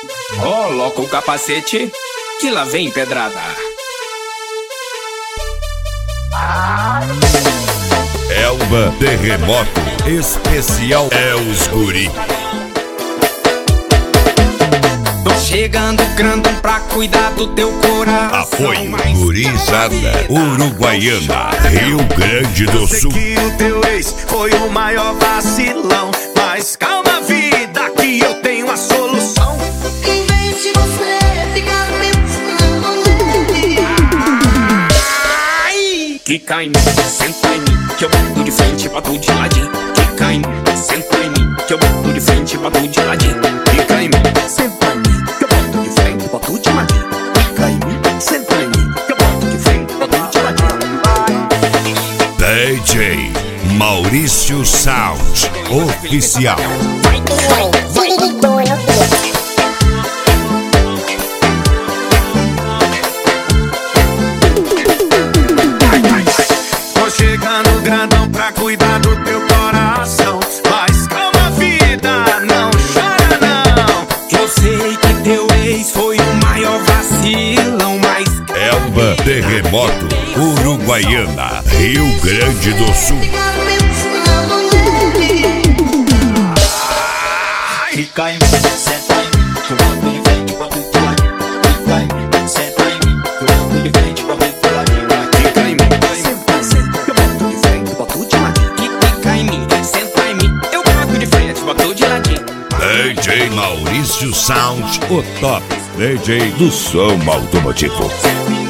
Coloca o capacete, que lá vem pedrada. Elba Terremoto, especial Els Guri. Tô chegando grandão pra cuidar do teu coração. Apoio Gurizada Uruguaiana, Rio Grande do Sul. Eu sei que o teu ex foi o maior vacilão, mas calma, vida, que eu tenho a solução. Em vez de você ficar pensando, Quica em mim, senta em mim, que eu boto de frente pra tu de ladinho. Quica em mim, senta em mim, que eu boto de frente pra tu de ladinho. Quica em mim, senta em mim, que eu boto de frente pra tu de ladinho. Quica em mim, senta em mim, que eu boto de frente pra tu de ladinho. DJ Maurício Sound Oficial. Tô chegando grandão pra cuidar do teu coração, mas calma, vida, não chora não. Eu sei que teu ex foi o maior vacilão, mas Elba Terremoto, Uruguaiana, Rio Grande do Sul. ficar pensando. Quica em mim, senta em mim, que eu boto de frente pra tu de ladinho. Quica em mim, senta em mim, que eu boto de frente pra tu de ladinho. Quica em mim, senta em mim, que eu boto de frente pra tu de ladinho. Quica em mim, senta em mim, eu boto de frente pra tu de ladinho. DJ Maurício Sound, o top DJ do som automotivo.